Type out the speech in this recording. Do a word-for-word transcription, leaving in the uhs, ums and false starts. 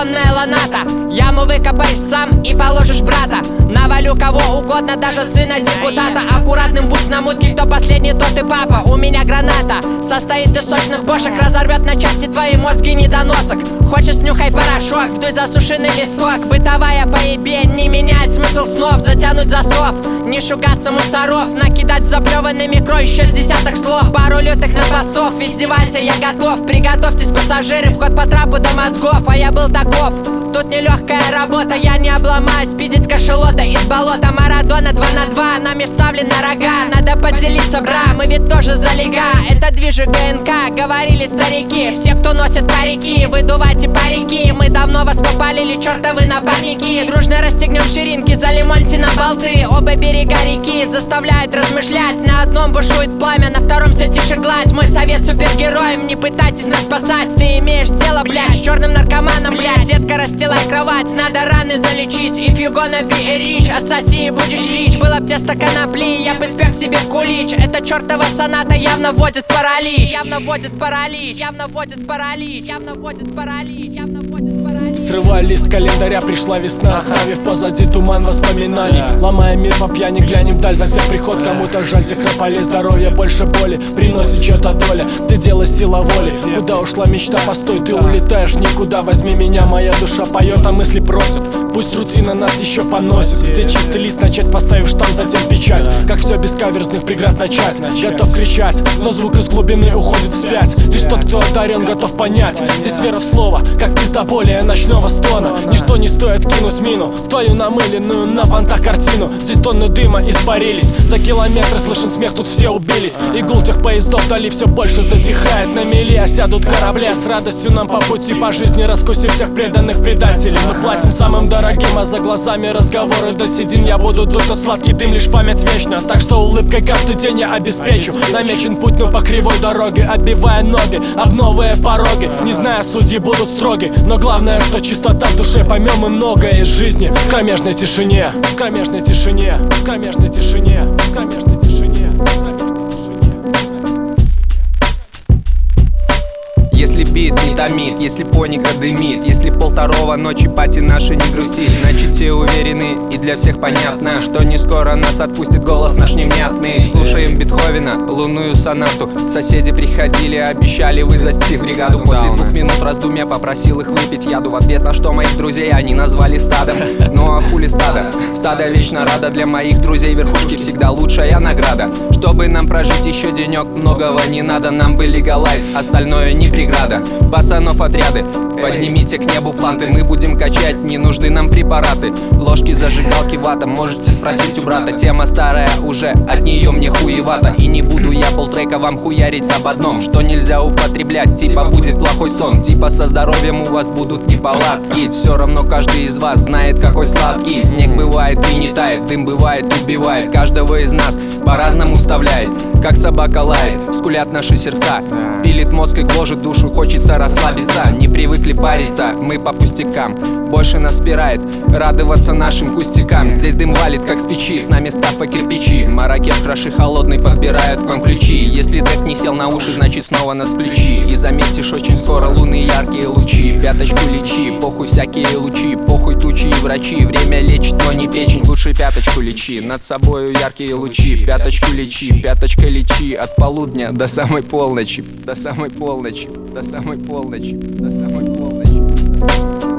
бетонная ланата. Яму выкопаешь сам и положишь брата. Навалю кого угодно, даже сына депутата. Аккуратным будь на мутке, кто последний, тот и папа. У меня граната состоит из сочных бошек, разорвет на части твои мозги недоносок. Хочешь, снюхай порошок, вдуй засушенный листок. Бытовая поебень не меняет смысл снов. Затянуть засов, не шугаться мусоров, накидать заплеванный микро еще с десяток слов. Пару лютых напасов, издевайся, я готов. Приготовьтесь, пассажиры, вход по трапу до мозгов. А я был таков, тут нелегкая работа, я не обломаюсь. Пиздить кашелота из болота. Марадона два на два, нами вставлен на рога. Надо поделиться, бра, мы ведь тоже залега. Это движи ГНК, говорили старики. Все, кто носит парики, выдувайте парики. Мы давно вас попалили, чертовы напарники. Дружно расстегнем ширинки, залимоньте на болты. Оба берега реки заставляют размышлять. На одном бушует пламя, на втором все тише гладь. Мой совет супергероям, не пытайтесь нас спасать. Ты имеешь дело, блядь, с черным наркоманом, блядь. Детка, расстилай кровать, надо раны залечить. If you gonna be a rich, отсоси и будешь рич. Было б тесто конопли, я бы спек себе кулич. Эта чертова соната явно вводит паралич. Явно вводит паралич, явно вводит паралич. Явно вводит паралич, явно вводит паралич. Срывая лист календаря, пришла весна, оставив позади туман воспоминаний. Ломая мир по пьяни, глянем вдаль, затем приход. Кому-то жаль тех храпали, здоровья больше боли приносит чья-то доля. Ты дело сила воли, куда ушла мечта, постой, ты улетаешь никуда. Возьми меня, моя душа поет, а мысли просят. Пусть рутина нас еще поносит. Где чистый лист начать, поставив штамп, затем печать. Как все без каверзных преград начать. Готов кричать, но звук из глубины уходит вспять. Лишь тот, кто одарен, готов понять. Здесь вера в слово, как пизда более ночного стона. Ничто не стоит кинуть мину в твою намыленную на понтах картину. Здесь тонны дыма испарились, за километры слышен смех, тут все убились. И гул тех поездов вдали все больше затихает. На мели осядут корабли, а с радостью нам по пути по жизни раскусив всех преданных предателей. Мы платим самым дорогим, а за глазами разговоры до седин. Я буду дуть, а сладкий дым, лишь память вечна. Так что улыбкой каждый день я обеспечу. Намечен путь, но по кривой дороге, оббивая ноги об новые пороги. Не зная, судьи будут строги, но главное, что чистота в душе. Поймем мы многое из жизни в кромешной тишине. В кромешной тишине, в кромешной тишине, в кромешной тишине. Если бит не томит, если поника дымит, если в полторого ночи пати наша не грустит, значит все уверены и для всех понятно, что не скоро нас отпустит голос наш невнятный. Слушаем Бетховена, лунную сонату. Соседи приходили, обещали вызвать психбригаду. После двух минут раздумья попросил их выпить яду. В ответ на что моих друзей они назвали стадом. Ну а хули стадо? Стадо вечно рада. Для моих друзей верхушки всегда лучшая награда. Чтобы нам прожить еще денек, многого не надо. Нам бы легалайз, остальное не преграда. Пацанов отряды, поднимите к небу планты. Мы будем качать, не нужны нам препараты. Ложки, зажигалки, вата, можете спросить у брата. Тема старая уже, от нее мне хуевато. И не буду я полтрека вам хуярить об одном, что нельзя употреблять, типа будет плохой сон. Типа со здоровьем у вас будут неполадки. Все равно каждый из вас знает, какой сладкий. Снег бывает и не тает, дым бывает, убивает. Каждого из нас по-разному вставляет, как собака лает, скулят наши сердца. Пилит мозг и гложет душу, хочется расслабиться. Не привыкли париться, мы по пустякам. Больше нас спирает радоваться нашим кустикам. Здесь дым валит, как с печи, с нами ставка кирпичи. Маракеш краши холодный, подбирают к вам ключи. Если трек не сел на уши, значит снова нас включи. И заметишь, очень скоро луны яркие лучи. Пяточку лечи, похуй всякие лучи. Похуй тучи и врачи, время лечит, но не печень. Лучше пяточку лечи, над собою яркие лучи. Пяточку лечи, пяточкой лечи. От полудня до самой полночи. До самой полночи, до самой полночи, до самой полночи.